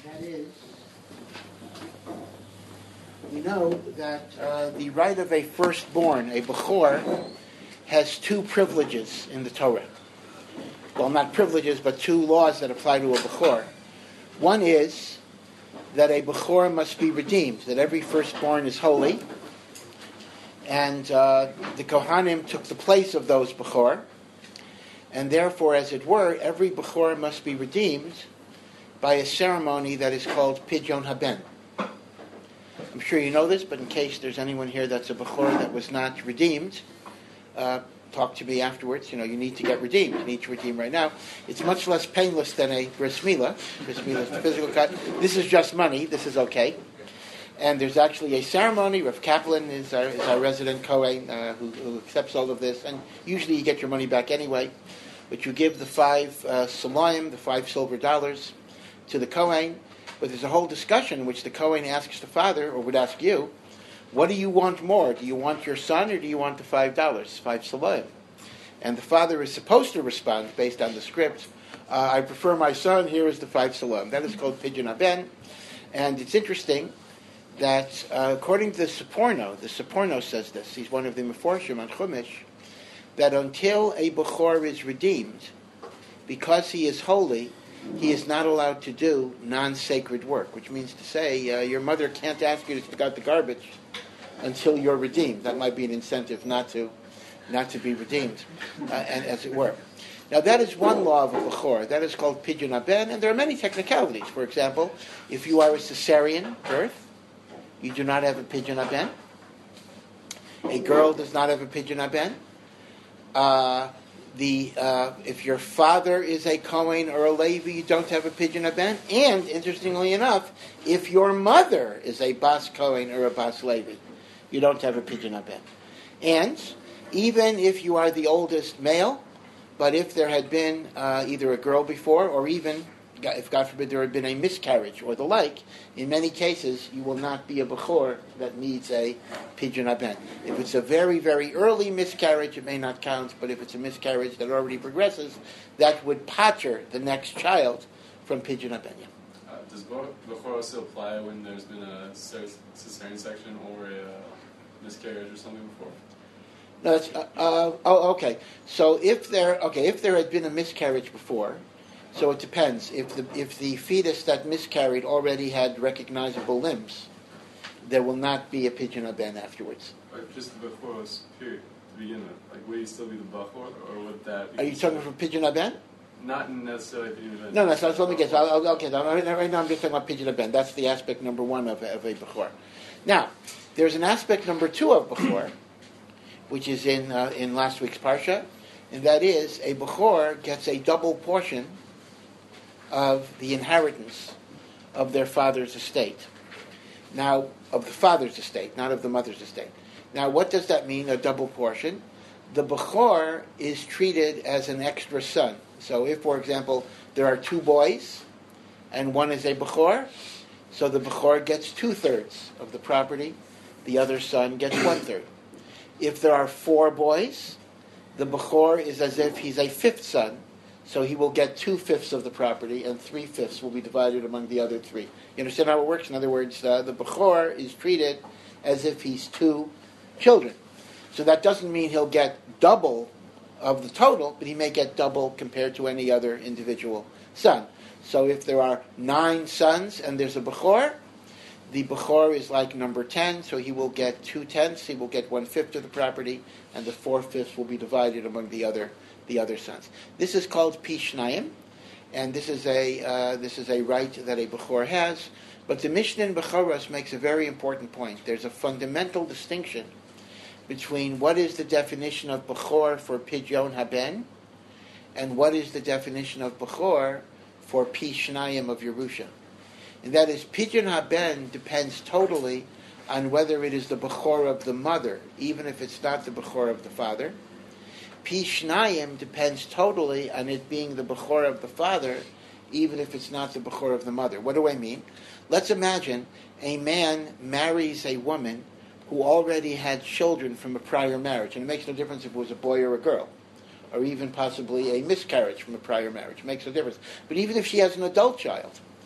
That is, we know that the right of a firstborn, a Bechor, has two privileges in the Torah. Well, not privileges, but two laws that apply to a Bechor. One is that a Bechor must be redeemed, that every firstborn is holy, and the Kohanim took the place of those Bechor, and therefore, as it were, every Bechor must be redeemed by a ceremony that is called Pidyon Haben. I'm sure you know this, but in case there's anyone here that's a Bechor that was not redeemed, talk to me afterwards. You need to get redeemed. You need to redeem right now. It's much less painless than a bris milah. Bris milah is the physical cut. This is just money. This is okay. And there's actually a ceremony. Rav Kaplan is our resident Kohen who accepts all of this. And usually you get your money back anyway. But you give the 5 salayim, the $5 to the Kohen. But there's a whole discussion in which the Kohen asks the father, or would ask you, what do you want more? Do you want your son, or do you want the $5, 5 salayim? And the father is supposed to respond, based on the script, I prefer my son, here is the 5 salayim. That is called Pidyon Haben. And it's interesting that according to the Seporno says this, he's one of the Meforshim on Chumash, that until a Bechor is redeemed, because he is holy, he is not allowed to do non-sacred work, which means to say your mother can't ask you to pick out the garbage until you're redeemed. That might be an incentive not to be redeemed, and as it were. Now that is one law of a Bechor. That is called Pidyon Haben, and there are many technicalities. For example, if you are a cesarean birth, you do not have a Pidyon Haben. A girl does not have a Pidyon Haben. If your father is a Kohen or a Levi, you don't have a Pidyon Haben. And, interestingly enough, if your mother is a Bas Kohen or a Bas Levi, you don't have a Pidyon Haben. And even if you are the oldest male, but if there had been either a girl before, or even, if God forbid, there had been a miscarriage or the like, in many cases, you will not be a Bechor that needs a Pidyon Haben. If it's a very, very early miscarriage, it may not count, but if it's a miscarriage that already progresses, that would pater the next child from Pidyon Haben. Does Bechor also apply when there's been a cesarean section or a miscarriage or something before? No, that's, okay. So if there had been a miscarriage before, so it depends. If the fetus that miscarried already had recognizable limbs, there will not be a Pidyon Haben afterwards. But just the Bechor's period to begin with. Like, would he still be the Bechor, or would that be... Are you talking from Pidyon Haben? Not necessarily Pidyon Haben. No, so let me guess. Okay, right now I'm just talking about Pidyon Haben. That's the aspect number 1 of a Bechor. Now, there's an aspect number 2 of Bechor, which is in last week's Parsha, and that is a Bechor gets a double portion of the inheritance of their father's estate. Now, of the father's estate, not of the mother's estate. Now, what does that mean, a double portion? The Bechor is treated as an extra son. So if, for example, there are 2 boys, and one is a Bechor, so the Bechor gets 2/3 of the property, the other son gets 1/3. If there are 4 boys, the Bechor is as if he's a 5th son, so he will get 2/5 of the property, and 3/5 will be divided among the other 3. You understand how it works? In other words, the Bechor is treated as if he's 2 children. So that doesn't mean he'll get double of the total, but he may get double compared to any other individual son. So if there are 9 sons and there's a Bechor, the Bechor is like number 10, so he will get 2/10. He will get 1/5 of the property, and the 4/5 will be divided among the other sons. This is called Pi Shnayim, and this is a right that a Bechor has. But the Mishnah in Bechoros makes a very important point. There's a fundamental distinction between what is the definition of Bechor for Pidyon Haben, and what is the definition of Bechor for Pi Shnayim of Yerusha. And that is, Pidyon Haben depends totally on whether it is the Bechor of the mother, even if it's not the Bechor of the father. Pi Shnayim depends totally on it being the Bechor of the father, even if it's not the Bechor of the mother. What do I mean? Let's imagine a man marries a woman who already had children from a prior marriage, and it makes no difference if it was a boy or a girl, or even possibly a miscarriage from a prior marriage. It makes no difference. But even if she has an adult child,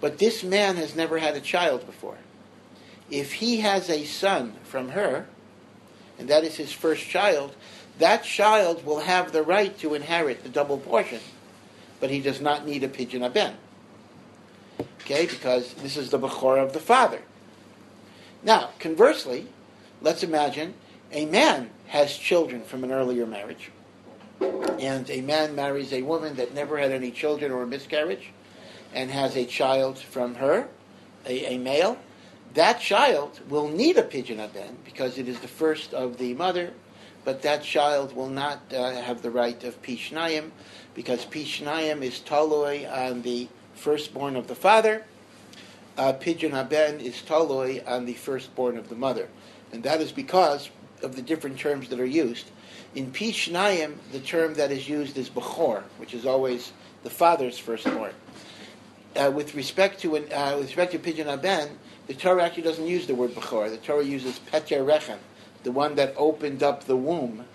But this man has never had a child before. If he has a son from her, and that is his first child, that child will have the right to inherit the double portion, but he does not need a pidyon haben. Okay, because this is the bechor of the father. Now, conversely, let's imagine a man has children from an earlier marriage, and a man marries a woman that never had any children or a miscarriage, and has a child from her, a male. That child will need a pidyon haben because it is the first of the mother, but that child will not have the right of pishnayim, because pishnayim is taloi on the firstborn of the father. Pidyon haben is taloi on the firstborn of the mother. And that is because of the different terms that are used. In pishnayim, the term that is used is bechor, which is always the father's firstborn. With respect to pidyon haben, the Torah actually doesn't use the word bechor. The Torah uses peter rechem, the one that opened up the womb,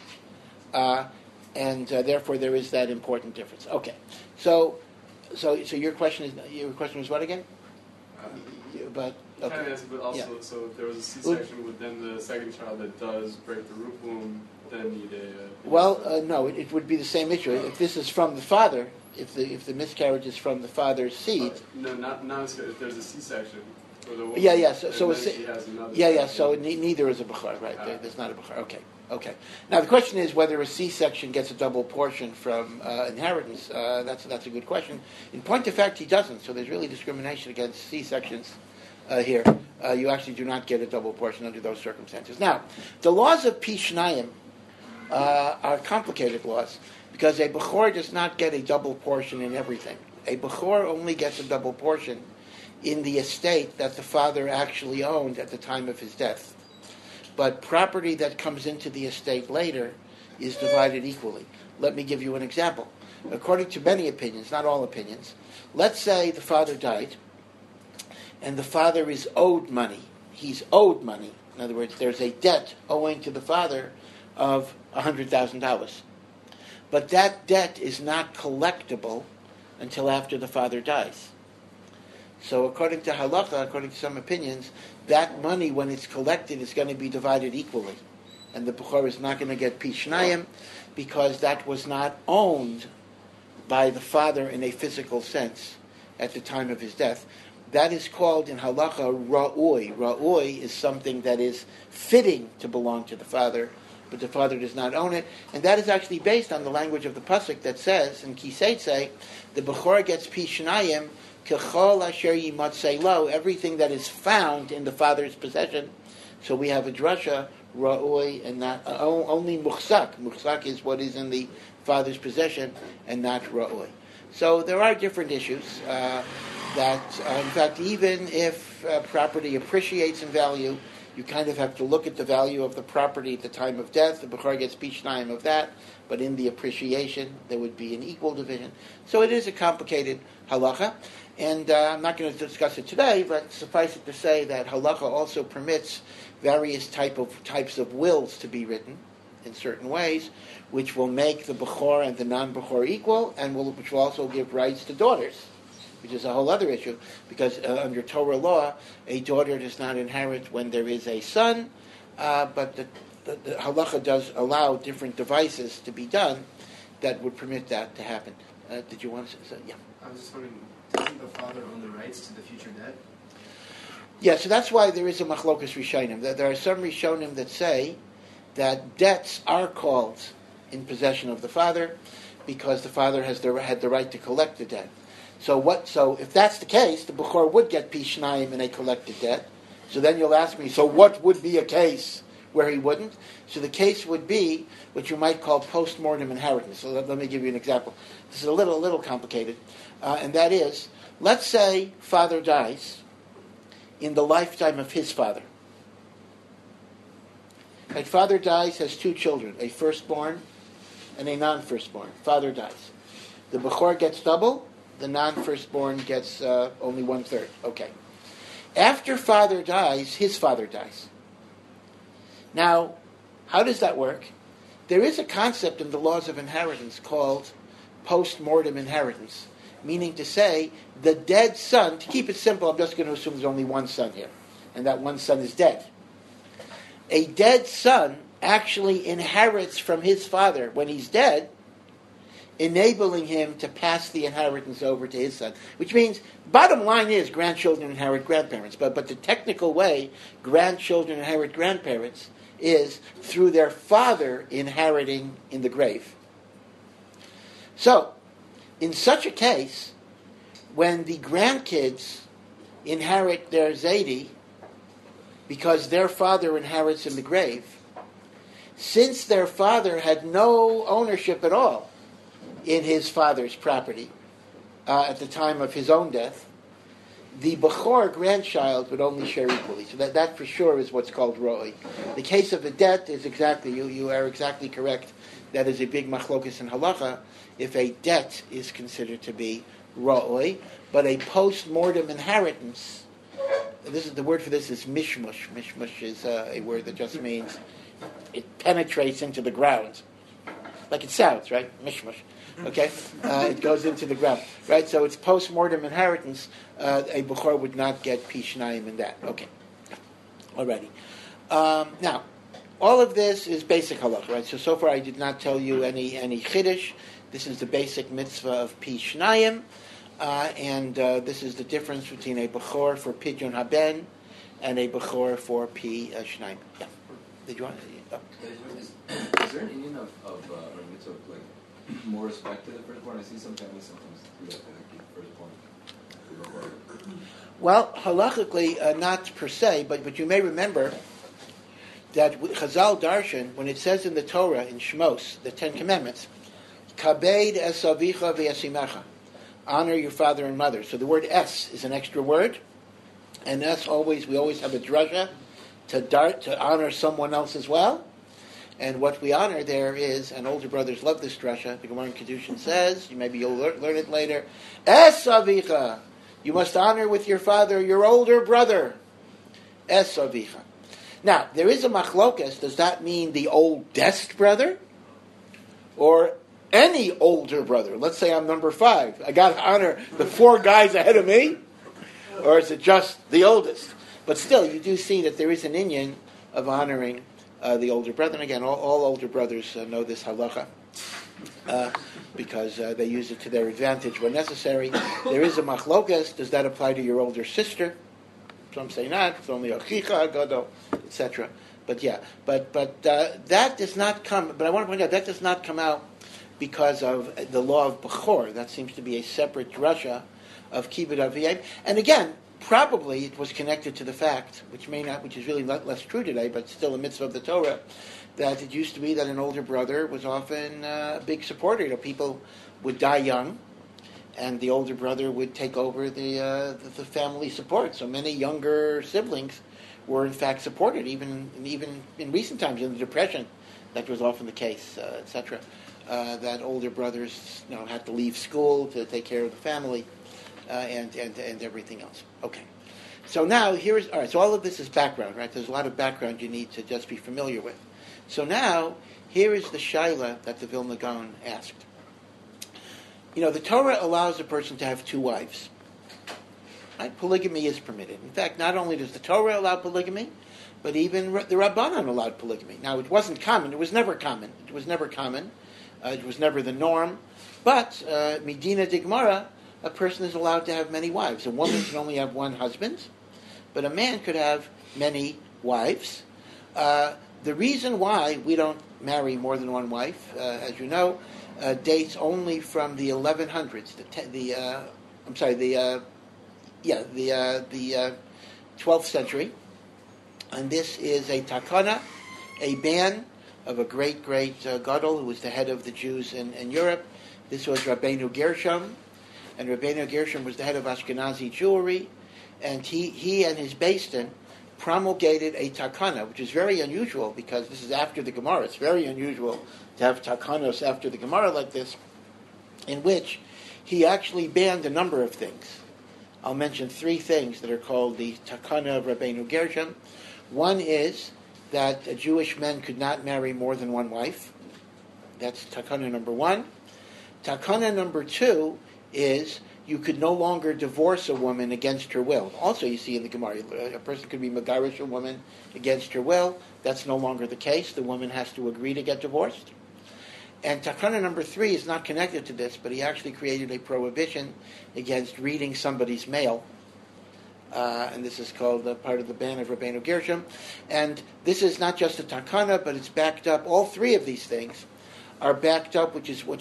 and therefore there is that important difference. Okay, so your question is what again? But okay. Kind of answer, but also, yeah. So if there was a C-section, would then the second child that does break the root womb then need a... No, it would be the same issue. If this is from the father, if the miscarriage is from the father's seed... no, not if there's a C-section. For the woman, yeah. So she has another... Yeah. So neither is a bechor, right? There's not a bechor. Okay. Now the question is whether a C-section gets a double portion from inheritance. That's a good question. In point of fact, he doesn't. So there's really discrimination against C-sections here. You actually do not get a double portion under those circumstances. Now, the laws of pishnayim are complicated laws because a bechor does not get a double portion in everything. A bechor only gets a double portion in the estate that the father actually owned at the time of his death. But property that comes into the estate later is divided equally. Let me give you an example. According to many opinions, not all opinions, let's say the father died and the father is owed money. He's owed money. In other words, there's a debt owing to the father of $100,000. But that debt is not collectible until after the father dies. So according to halacha, according to some opinions, that money, when it's collected, is going to be divided equally. And the bechor is not going to get pishnayim because that was not owned by the father in a physical sense at the time of his death. That is called in halacha ra'ui. Ra'ui is something that is fitting to belong to the father, but the father does not own it. And that is actually based on the language of the pasuk that says, in Kiseitze, the bechor gets pishnayim kechol asher yimatzei lo, everything that is found in the father's possession. So we have a drasha, ra'ui, and not only muchzak. Muchzak is what is in the father's possession, and not ra'ui. So there are different issues that, in fact, even if property appreciates in value, you kind of have to look at the value of the property at the time of death. The bechor gets pishnayim of that, but in the appreciation, there would be an equal division. So it is a complicated halacha, and I'm not going to discuss it today, but suffice it to say that halacha also permits various types of wills to be written in certain ways, which will make the bechor and the non-bechor equal, and which will also give rights to daughters, which is a whole other issue, because under Torah law, a daughter does not inherit when there is a son, but the halacha does allow different devices to be done that would permit that to happen. Did you want to say? Yeah. I was just wondering, doesn't the father own the rights to the future debt? Yeah, so that's why there is a machlokas rishonim. There are some rishonim that say that debts are called in possession of the father because the father had the right to collect the debt. So if that's the case, the bechor would get pishnayim in a collected debt. So then you'll ask me, so what would be a case where he wouldn't? So the case would be what you might call post-mortem inheritance. So let me give you an example. This is a little complicated, and that is, let's say father dies in the lifetime of his father. Like father dies, has two children, a firstborn and a non-firstborn. Father dies. The bechor gets double. The non-firstborn gets only 1/3. Okay. After father dies, his father dies. Now, how does that work? There is a concept in the laws of inheritance called post-mortem inheritance. meaning to say the dead son, to keep it simple, I'm just going to assume there's only one son here, and that one son is dead. A dead son actually inherits from his father when he's dead, enabling him to pass the inheritance over to his son. Which means, bottom line is, grandchildren inherit grandparents. But the technical way grandchildren inherit grandparents is through their father inheriting in the grave. So, in such a case, when the grandkids inherit their Zaidi, because their father inherits in the grave, since their father had no ownership at all in his father's property at the time of his own death, the Bechor grandchild would only share equally. So that for sure is what's called Ro'oi. The case of a debt is exactly, you are exactly correct. That is a big machlokus in halacha, if a debt is considered to be Ro'oi, but a post-mortem inheritance, the word for this is mishmush. Mishmush is a word that just means it penetrates into the ground. Like it sounds, right? Mishmush. Okay? It goes into the ground. Right? So it's post-mortem inheritance. A Bechor would not get Pishnayim in that. Okay. Alrighty. Now, all of this is basic halacha, right? So far I did not tell you any chiddush. This is the basic mitzvah of Pishnayim. And this is the difference between a Bechor for Pidyon Haben and a Bechor for Pi Shnayim. Yeah. Did you want to? Is there an Indian of or mitzvah like more respect to the firstborn? I see some families sometimes do that to the firstborn. Well, halachically, not per se, but you may remember that Chazal Darshan, when it says in the Torah, in Shmos, the Ten Commandments, Kabed es avicha v'yasimecha, honor your father and mother. So the word es is an extra word, and we always have a drasha to honor someone else as well. And what we honor there is, and older brothers love this drasha, the Gemara in Kedushin says, maybe you'll learn it later, es avicha, you must honor with your father your older brother, es avicha. Now, there is a machlokas, does that mean the oldest brother? Or any older brother? Let's say I'm number 5. I got to honor the 4 guys ahead of me? Or is it just the oldest? But still, you do see that there is an inyan of honoring the older brother. And again, all older brothers know this halacha because they use it to their advantage when necessary. There is a machlokas. Does that apply to your older sister? Some say not. It's only achicha, gadol, etc. But yeah, but that does not come. But I want to point out that does not come out because of the law of Bechor. That seems to be a separate drasha of Kibbud Aviyim. And again, probably it was connected to the fact, which is really less true today, but still a mitzvah of the Torah, that it used to be that an older brother was often a big supporter. People would die young, and the older brother would take over the family support. So many younger siblings were in fact supported, even in recent times, in the Depression. That was often the case, etc. That older brothers, had to leave school to take care of the family, and everything else. Okay. So now so all of this is background, right? There's a lot of background you need to just be familiar with. So now, here is the shaila that the Vilna Gaon asked. The Torah allows a person to have 2 wives. Right? Polygamy is permitted. In fact, not only does the Torah allow polygamy, but even the Rabbanan allowed polygamy. Now, it wasn't common. It was never common. It was never the norm. But, Medina Digmara, a person is allowed to have many wives. A woman can only have 1 husband, but a man could have many wives. The reason why we don't marry more than 1 wife, as you know, dates only from the 1100s. The 12th century, and this is a takana, a ban of a great gadol who was the head of the Jews in Europe. This was Rabbeinu Gershom, and Rabbeinu Gershom was the head of Ashkenazi Jewry, and he and his Beis Din promulgated a takana, which is very unusual because this is after the Gemara. It's very unusual to have takanos after the Gemara like this, in which he actually banned a number of things. I'll mention 3 things that are called the takana of Rabbeinu Gershom. One is that Jewish men could not marry more than 1 wife. That's takana number 1. Takana number 2 is you could no longer divorce a woman against her will. Also, you see in the Gemara, a person could be megarish a woman against her will. That's no longer the case. The woman has to agree to get divorced. And Takana number 3 is not connected to this, but he actually created a prohibition against reading somebody's mail. And this is called part of the ban of Rabbeinu Gershom. And this is not just a Takana, but it's backed up. All 3 of these things are backed up, which is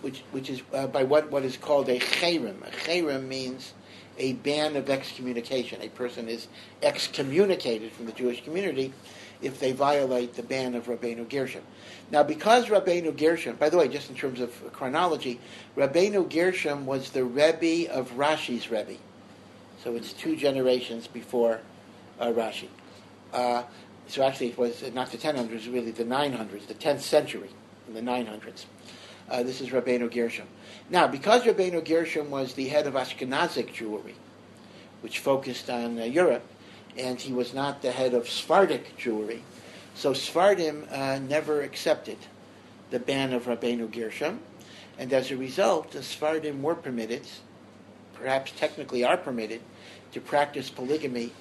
by what is called a cherem. A cherem means a ban of excommunication. A person is excommunicated from the Jewish community if they violate the ban of Rabbeinu Gershom. Now, because Rabbeinu Gershom, by the way, just in terms of chronology, Rabbeinu Gershom was the Rebbe of Rashi's Rebbe. So it's 2 generations before Rashi. So actually it was not the 1000s, it was really the 900s, the 10th century, in the 900s. This is Rabbeinu Gershom. Now, because Rabbeinu Gershom was the head of Ashkenazic Jewry, which focused on Europe, and he was not the head of Sephardic Jewry, so Sephardim never accepted the ban of Rabbeinu Gershom, and as a result, the Sephardim were permitted, perhaps technically are permitted, to practice polygamy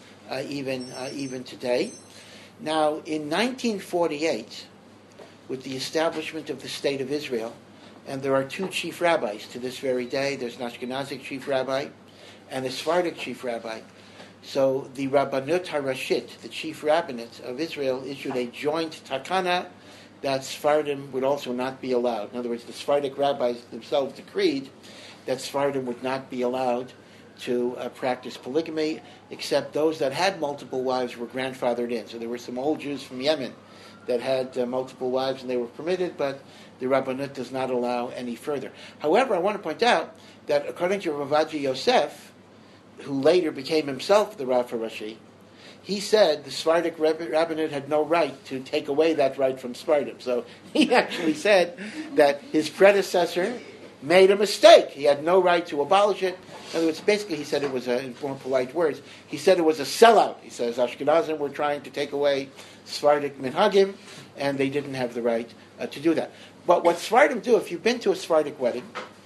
even today. Now, in 1948, with the establishment of the State of Israel, and there are 2 chief rabbis to this very day. There's an Ashkenazic chief rabbi and a Sephardic chief rabbi. So the Rabbanut HaRashit, the chief rabbinate of Israel, issued a joint takana that Sephardim would also not be allowed. In other words, the Sephardic rabbis themselves decreed that Sephardim would not be allowed to practice polygamy, except those that had multiple wives were grandfathered in. So there were some old Jews from Yemen that had multiple wives and they were permitted, but the Rabbanut does not allow any further. However, I want to point out that according to Rav Ovadia Yosef, who later became himself the Rav HaRashi, he said the Sephardic rabbinate had no right to take away that right from Sephardim. So he actually said that his predecessor made a mistake. He had no right to abolish it. In other words, basically he said it was, in more polite words, he said it was a sellout. He says Ashkenazim were trying to take away Sephardic minhagim, and they didn't have the right to do that. But what Sephardim do, if you've been to a Sephardic wedding,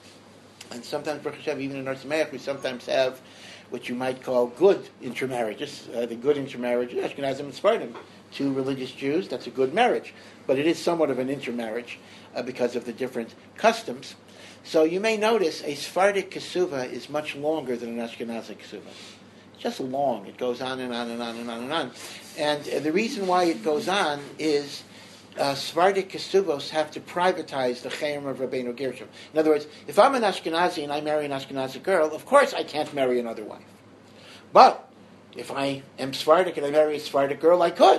and sometimes, Baruch Hashem, even in Ohr Somayach, we sometimes have what you might call good intermarriages. The good intermarriage, Ashkenazim and Sephardim, 2 religious Jews, that's a good marriage. But it is somewhat of an intermarriage because of the different customs. So you may notice a Sephardic kesuva is much longer than an Ashkenazic kesuva. It's just long. It goes on and on and on and on and on. And the reason why it goes on is Sephardic kesuvos have to privatize the chayim of Rabbeinu Gershom. In other words, if I'm an Ashkenazi and I marry an Ashkenazi girl, of course I can't marry another wife. But if I am Sephardic and I marry a Sephardic girl, I could.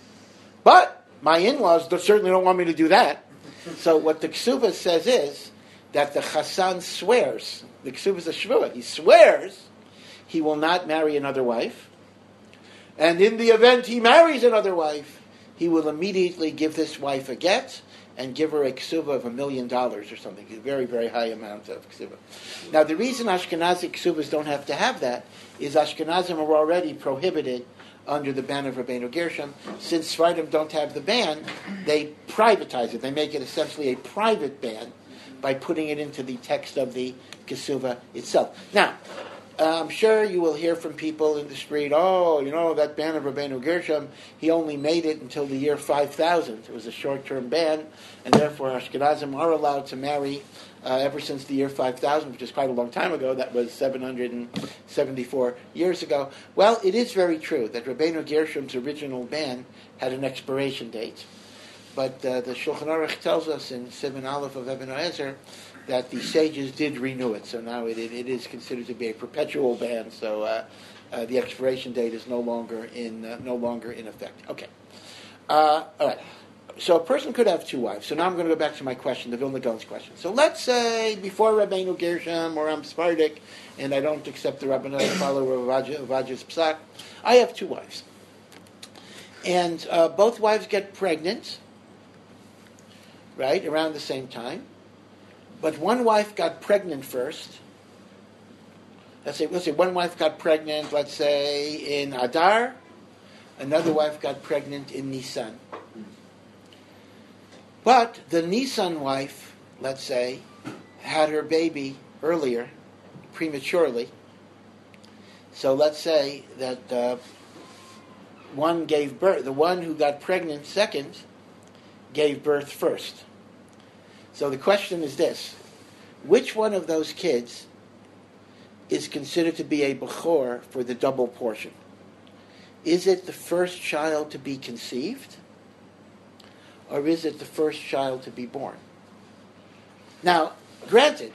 But my in-laws certainly don't want me to do that. So what the kesuva says is that the chassan swears, the kesuva is a shvuah, he swears he will not marry another wife, and in the event he marries another wife, he will immediately give this wife a get and give her a kesuva of $1 million or something, a very, very high amount of kesuva. Now, the reason Ashkenazi kesuvas don't have to have that is Ashkenazim are already prohibited under the ban of Rabbeinu Gershom. Since Sephardim don't have the ban, they privatize it. They make it essentially a private ban by putting it into the text of the kesuva itself. Now, I'm sure you will hear from people in the street, that ban of Rabbeinu Gershom, he only made it until the year 5000. It was a short-term ban, and therefore Ashkenazim are allowed to marry ever since the year 5000, which is quite a long time ago. That was 774 years ago. Well, it is very true that Rabbeinu Gershom's original ban had an expiration date. But the Shulchan Aruch tells us in Siman Aleph of Eben Ezer that the sages did renew it. So now it is considered to be a perpetual ban. So the expiration date is no longer in effect. Okay. All right. So a person could have 2 wives. So now I'm going to go back to my question, the Vilna Gaon's question. So let's say before Rabbeinu Gershom, or I'm Sephardic, and I don't accept the Rabbanut, I follow Rav Ovadia's Psak, I have 2 wives. And both wives get pregnant, right, around the same time. But one wife got pregnant first. Let's say one wife got pregnant, let's say, in Adar. Another wife got pregnant in Nisan. But the Nisan wife, let's say, had her baby earlier prematurely. So let's say that one gave birth, the one who got pregnant second gave birth first. So the question is this: which one of those kids is considered to be a bechor for the double portion? Is it the first child to be conceived, or is it the first child to be born? Now, granted,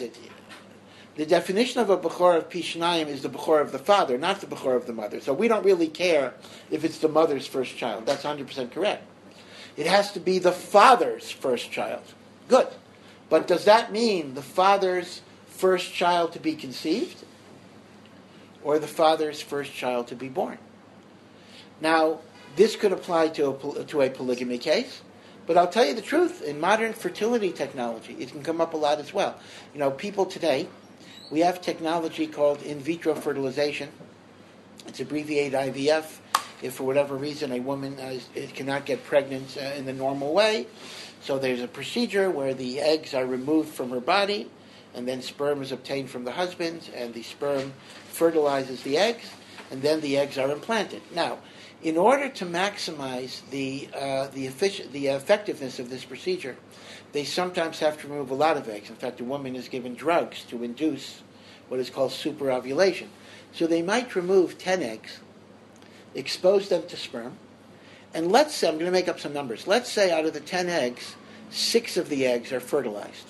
the definition of a bechor of Pishnayim is the bechor of the father, not the bechor of the mother. So we don't really care if it's the mother's first child. That's 100% correct. It has to be the father's first child. Good. But does that mean the father's first child to be conceived, or the father's first child to be born? Now, this could apply to a polygamy case, but I'll tell you the truth, in modern fertility technology, it can come up a lot as well. You know, people today, we have technology called in vitro fertilization. It's abbreviated IVF. If for whatever reason a woman cannot get pregnant in the normal way, so there's a procedure where the eggs are removed from her body, and then sperm is obtained from the husband, and the sperm fertilizes the eggs, and then the eggs are implanted. Now, in order to maximize the effectiveness of this procedure, they sometimes have to remove a lot of eggs. In fact, a woman is given drugs to induce what is called superovulation. So they might remove 10 eggs, expose them to sperm, and let's say, I'm going to make up some numbers, let's say out of the 10 eggs, 6 of the eggs are fertilized.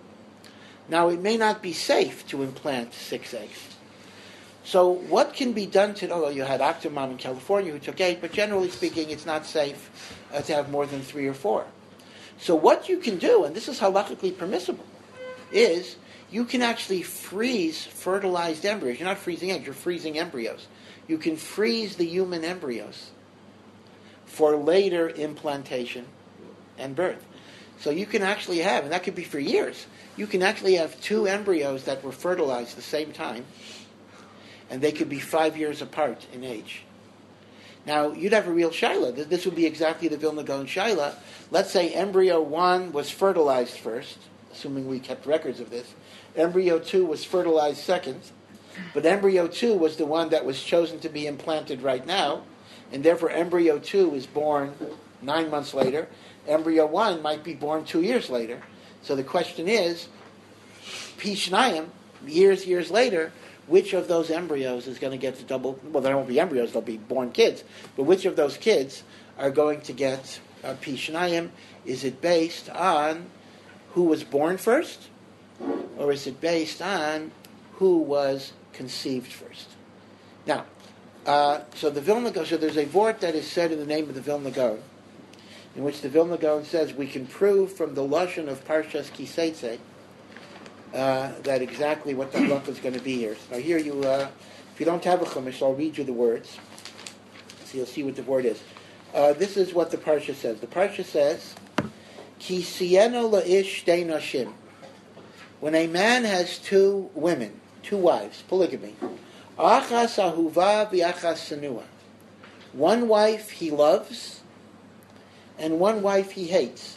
Now, it may not be safe to implant 6 eggs. So what can be done to, although you had Octomom in California who took 8, but generally speaking, it's not safe to have more than 3 or 4. So what you can do, and this is halakhically permissible, is you can actually freeze fertilized embryos. You're not freezing eggs, you're freezing embryos. You can freeze the human embryos for later implantation and birth. So you can actually have, and that could be for years, you can actually have 2 embryos that were fertilized at the same time, and they could be 5 years apart in age. Now, you'd have a real shaila. This would be exactly the Vilna Gaon shaila. Let's say embryo 1 was fertilized first, assuming we kept records of this. Embryo 2 was fertilized second, but embryo 2 was the one that was chosen to be implanted right now, and therefore embryo 2 is born 9 months later. Embryo 1 might be born 2 years later. So the question is, Pishnayim, years later, which of those embryos is going to get the double, well, there won't be embryos, they'll be born kids, but which of those kids are going to get Pishnayim? Is it based on who was born first, or is it based on who was conceived first? Now, so the Vilna Gaon, so there's a vort that is said in the name of the Vilna Gaon, in which the Vilna Gaon says we can prove from the lashon of Parshas Kiseitze that exactly what the halacha is going to be here. So here you, if you don't have a chumash, I'll read you the words, so you'll see what the word is. This is what the parsha says. The parsha says, "Ki sieno la'ish shtei nashim." When a man has 2 women, 2 wives, polygamy, achas ahuva v'achas senua. One wife he loves, and one wife he hates.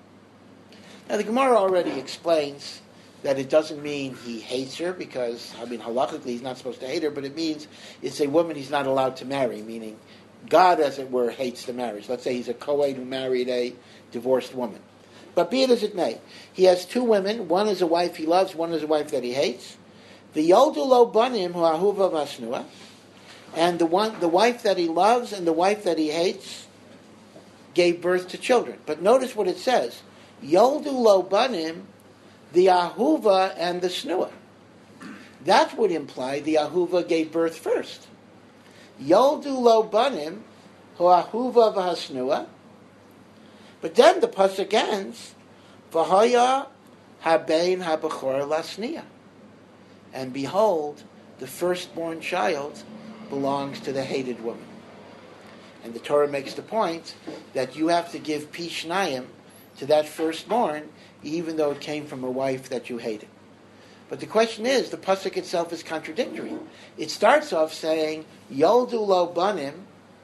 Now the Gemara already explains that it doesn't mean he hates her, because, halakhically he's not supposed to hate her, but it means it's a woman he's not allowed to marry, meaning God, as it were, hates the marriage. Let's say he's a Kohen who married a divorced woman. But be it as it may, he has 2 women, one is a wife he loves, one is a wife that he hates. The Yoldu lo banim hu ahuva v'asnua, and the wife that he loves and the wife that he hates gave birth to children. But notice what it says, Yoldu lo banim, the ahuva and the snua. That would imply the ahuva gave birth first. Yoldu lo banim hu ahuva v'hasnua. But then the pasuk ends, v'haya habein habechor lasniya. And behold, the firstborn child belongs to the hated woman. And the Torah makes the point that you have to give Pishnayim to that firstborn, even though it came from a wife that you hated. But the question is, the pasuk itself is contradictory. It starts off saying, Yoldu lo banim,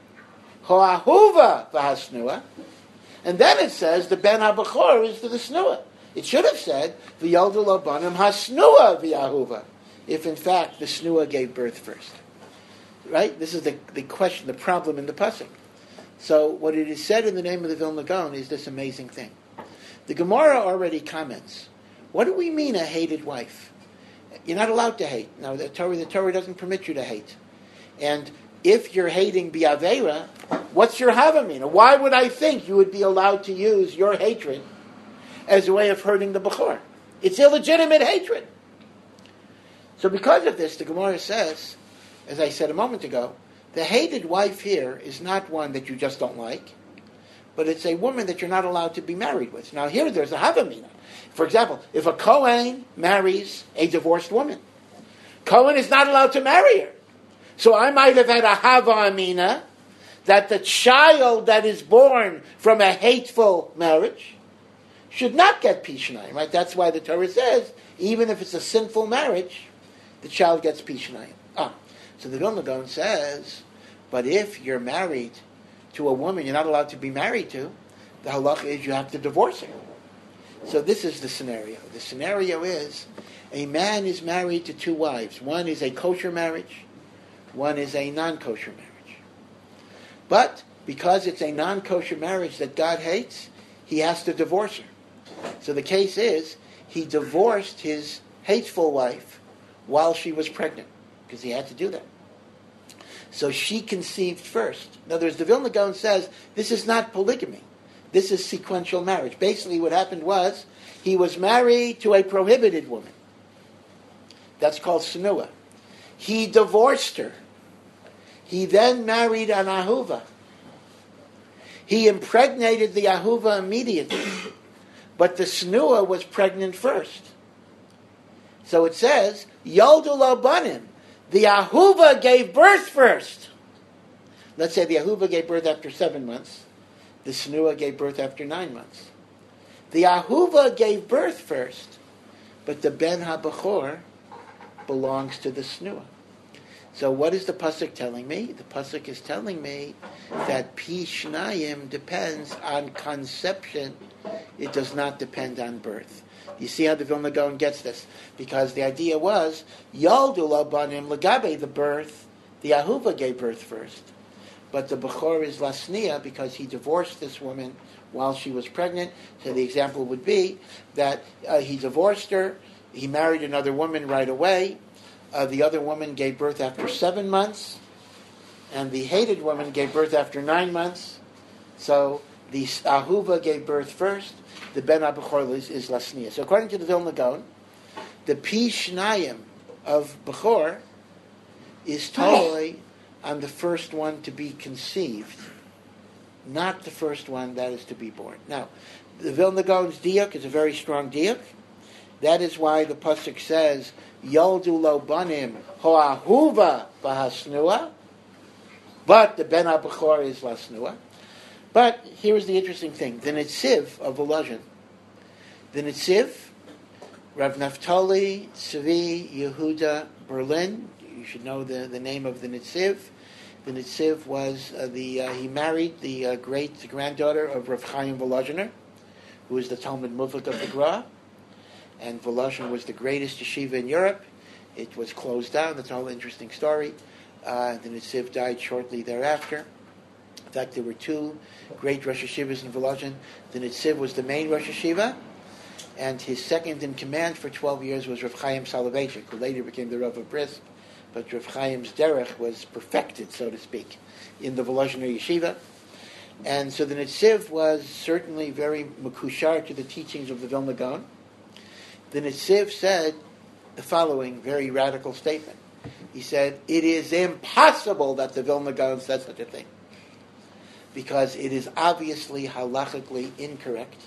ho'ahuva v'hasnua, and then it says the ben habachor is to the snua. It should have said, V'yoldu lo banim hasnua v'yahuva. if in fact the Snua gave birth first? Right? This is the question, the problem in the pasuk. So what it is said in the name of the Vilna Gaon is this amazing thing. The Gemara already comments. What do we mean a hated wife? You're not allowed to hate. Now the Torah doesn't permit you to hate. And if you're hating bi'avera, what's your havamina? Why would I think you would be allowed to use your hatred as a way of hurting the Bechor? It's illegitimate hatred. So because of this, the Gemara says, as I said a moment ago, the hated wife here is not one that you just don't like, but it's a woman that you're not allowed to be married with. Now here there's a havamina. For example, if a Kohen marries a divorced woman, Kohen is not allowed to marry her. So I might have had a hava amina that the child that is born from a hateful marriage should not get pishnayim. Right? That's why the Torah says, even if it's a sinful marriage, the child gets pishnayim. So the Vilna Gaon says, but if you're married to a woman you're not allowed to be married to, the halacha is you have to divorce her. So this is the scenario. The scenario is a man is married to two wives. One is a kosher marriage. One is a non-kosher marriage. But because it's a non-kosher marriage that God hates, he has to divorce her. So the case is, he divorced his hateful wife while she was pregnant, because he had to do that. So she conceived first. In other words, the Vilna Gaon says, this is not polygamy. This is sequential marriage. Basically what happened was, he was married to a prohibited woman. That's called Snua. He divorced her. He then married an Ahuva. He impregnated the Ahuva immediately. But the Snua was pregnant first. So it says, Yoldu lo banim. The Ahuva gave birth first. Let's say the Ahuva gave birth after 7 months. The Snua gave birth after 9 months. The Ahuva gave birth first, but the Ben HaBechor belongs to the Snua. So what is the pasuk telling me? The pasuk is telling me that Pishnayim depends on conception. It does not depend on birth. You see how the Vilna Gaon gets this? Because the idea was, Yoldu lo banim legabe, the birth, the Ahuva gave birth first. But the Bechor is Lasnia because he divorced this woman while she was pregnant. So the example would be that he divorced her, he married another woman right away. The other woman gave birth after 7 months, and the hated woman gave birth after 9 months. So the Ahuva gave birth first. The Ben HaBechor is Lasnia. So according to the Vilna Gaon, the Pishnayim of Bechor is totally on the first one to be conceived, not the first one that is to be born. Now, the Vilna Gaon's diuk is a very strong diuk. That is why the pasuk says, Yoldu lo banim ho'ahuva b'hasnua, but the Ben HaBechor is Lasnua. But here's the interesting thing. The Netziv of Volozhin, the Netziv, Rav Naftali Tzvi Yehuda Berlin, you should know the name of the Netziv. The Netziv was, he married the great-granddaughter of Rav Chaim Volozhiner, who was the Talmud Muvlik of the Gra. And Volozhin was the greatest yeshiva in Europe. It was closed down. That's a whole interesting story. The Netziv died shortly thereafter. In fact, there were two great Rosh Yeshivas in Volozhin. The Netziv was the main Rosh Yeshiva, and his second in command for 12 years was Rav Chaim Soloveitchik, who later became the Rav of Brisk. But Rav Chaim's derech was perfected, so to speak, in the Volozhiner Yeshiva. And so the Netziv was certainly very makushar to the teachings of the Vilna Gaon. The Netziv said the following very radical statement. He said, it is impossible that the Vilna Gaon said such a thing, because it is obviously halachically incorrect,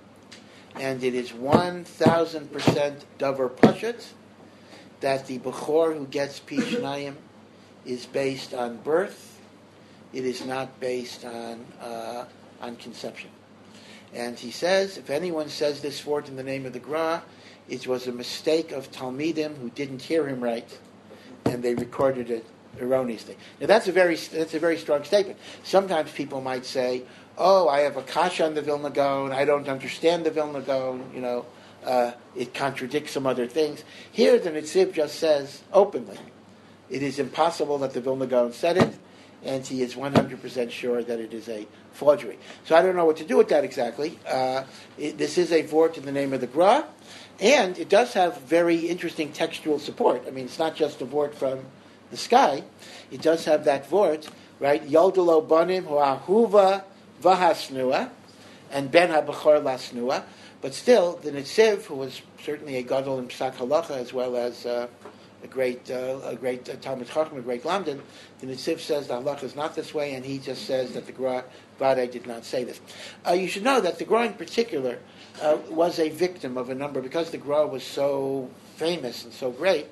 and it is 1,000% davar pashut that the Bechor who gets Pishnayim is based on birth. It is not based on conception. And he says, if anyone says this word in the name of the Gra, it was a mistake of Talmidim who didn't hear him right, and they recorded it erroneously. Now that's a very strong statement. Sometimes people might say, "Oh, I have a kasha on the Vilna Gaon. I don't understand the Vilna Gaon. it contradicts some other things. Here, the Netziv just says openly, it is impossible that the Vilna Gaon said it, and he is 100% sure that it is a forgery. So I don't know what to do with that exactly. This is a vort in the name of the Gra, and it does have very interesting textual support. I mean, it's not just a vort from the sky. It does have that vort, right? Yoldelo banim hu'ahuva v'hasnua, and ben ha'bachor lasnua. But still, the Netziv, who was certainly a gadol in Psak Halacha as well as a great Talmud Chacham, a great Lamdan, the Netziv says the halacha is not this way, and he just says that the Gra Vadai did not say this. You should know that the Gra in particular was a victim of a number, because the Gra was so famous and so great.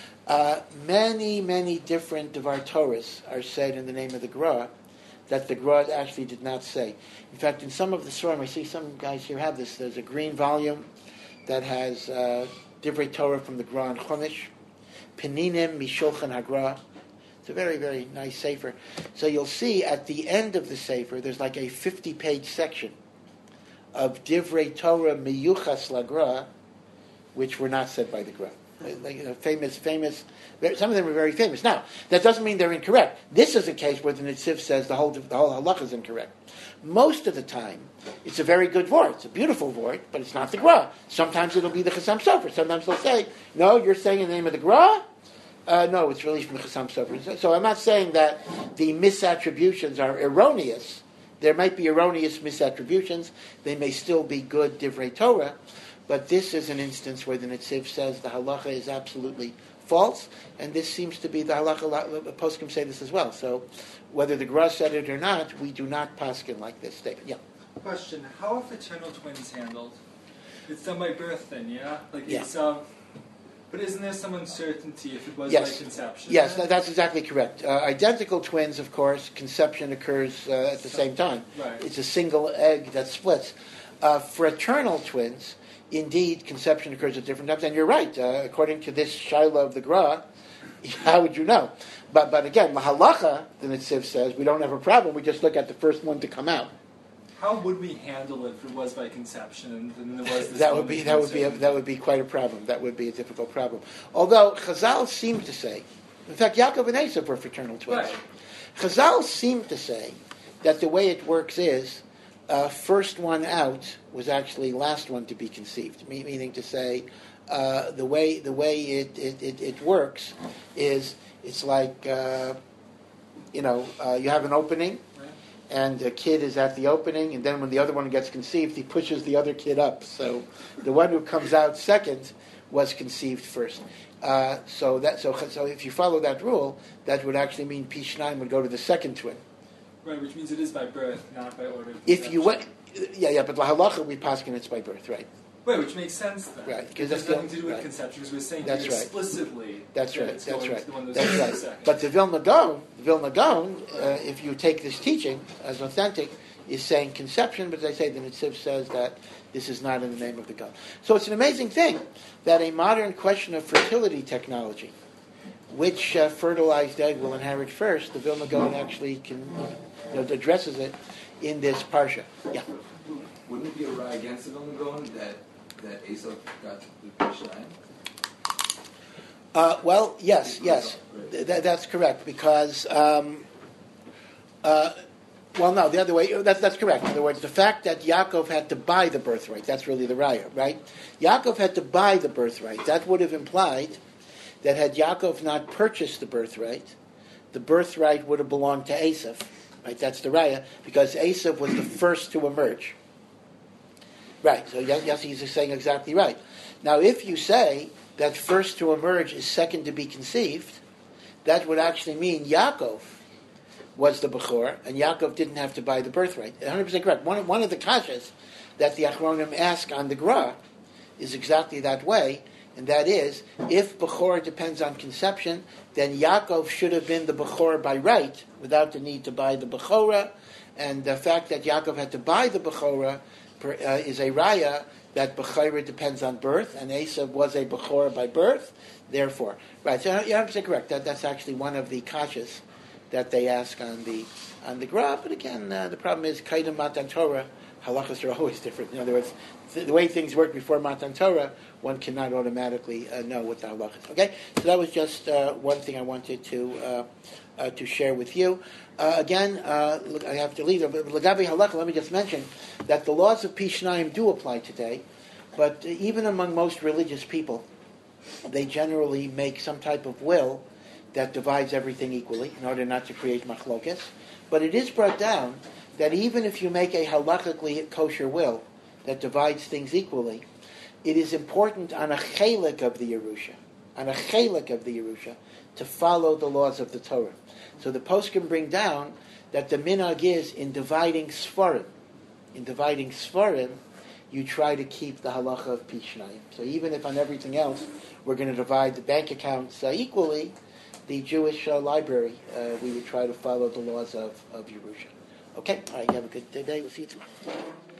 Many, many different Devar Torahs are said in the name of the Gra that the Gra actually did not say. In fact, in some of the Sforim, I see some guys here have this. There's a green volume that has Divrei Torah from the Gra and Chumash, Peninim Mishulchan Hagra. It's a very, very nice sefer. So you'll see at the end of the sefer, there's like a 50-page section of Divrei Torah Miyuchas Lagra, which were not said by the Gra. Like, famous. Some of them are very famous. Now, that doesn't mean they're incorrect. This is a case where the Netziv says the whole halacha is incorrect. Most of the time, it's a very good vort. It's a beautiful vort, but it's not the Gra. Sometimes it'll be the Chassam Sofer. Sometimes they'll say, no, you're saying in the name of the Gra? No, it's really from the Chassam Sofer. So I'm not saying that the misattributions are erroneous. There might be erroneous misattributions. They may still be good Divrei Torah. But this is an instance where the Netziv says the halacha is absolutely false, and this seems to be the halacha. Poskim say this as well. So, whether the Gra said it or not, we do not paskin like this statement. Yeah. Question: how are fraternal twins handled? It's done by birth, then, yeah. Yeah. It's but isn't there some uncertainty if it was Yes. by conception? Yes, that's exactly correct. Identical twins, of course, conception occurs at the same time. Right. It's a single egg that splits. Fraternal twins. Indeed, conception occurs at different times, and you're right. According to this Shaila of the Gra, how would you know? But again, Mahalacha, the Netziv says, we don't have a problem. We just look at the first one to come out. How would we handle it if it was by conception and there was this That would be quite a problem. That would be a difficult problem. Although Chazal seemed to say, in fact, Yaakov and Esav were fraternal twins. Right. Chazal seemed to say that the way it works is first one out was actually last one to be conceived. Meaning to say, the way it works is it's like you have an opening, and the kid is at the opening, and then when the other one gets conceived, he pushes the other kid up. So the one who comes out second was conceived first. So if you follow that rule, that would actually mean P9 would go to the second twin. Right, which means it is by birth, not by order of If you conception. went, but la halacha we paskin it's by birth, right? Right, which makes sense then. Right, because There's that's nothing to do with right. conception, because we're saying That's here right. explicitly That's that right. it's That's going right. to the one That's right. second. But the Vilna Gaon, if you take this teaching as authentic, is saying conception, but as I say, the Netziv says that this is not in the name of the God. So it's an amazing thing that a modern question of fertility technology, which fertilized egg will inherit first, the Vilna Gaon actually addresses it in this parsha. Yeah. Wouldn't it be a rye against the Vilna Gaon that Esau got the P9? Well, yes. That's correct, because, no, the other way, that's correct. In other words, the fact that Yaakov had to buy the birthright, that's really the raya, right? Yaakov had to buy the birthright. That would have implied that had Yaakov not purchased the birthright would have belonged to Esav, right? That's the raya, because Esav was the first to emerge. Right, so yes, he's saying exactly right. Now, if you say that first to emerge is second to be conceived, that would actually mean Yaakov was the Bechor, and Yaakov didn't have to buy the birthright. 100% correct. One of the kashas that the Achronim ask on the Gra is exactly that way, and that is, if Bechor depends on conception, then Yaakov should have been the Bechor by right, without the need to buy the Bechorah, and the fact that Yaakov had to buy the Bechorah is a raya that Bechorah depends on birth, and Esav was a Bechorah by birth, therefore. Right, so you're 100% correct. That's actually one of the kashas that they ask on the Gra, but again, the problem is Kaidam Matan Torah halachas are always different. In other words, the way things work before Matan Torah, one cannot automatically know what the halachas. Okay, so that was just one thing I wanted to share with you. Again, I have to leave. But Lagavi halacha, let me just mention that the laws of Pishnayim do apply today, but even among most religious people, they generally make some type of will that divides everything equally in order not to create machlokes. But it is brought down that even if you make a halachically kosher will that divides things equally, it is important on a chelik of the Yerusha, to follow the laws of the Torah. So the poskim bring down that the minhag is in dividing svarim. In dividing svarim, you try to keep the halacha of Pishnayim. So even if on everything else we're going to divide the bank accounts equally, the Jewish library, we would try to follow the laws of Yerusha. Okay, all right, you have a good day. We'll see you tomorrow.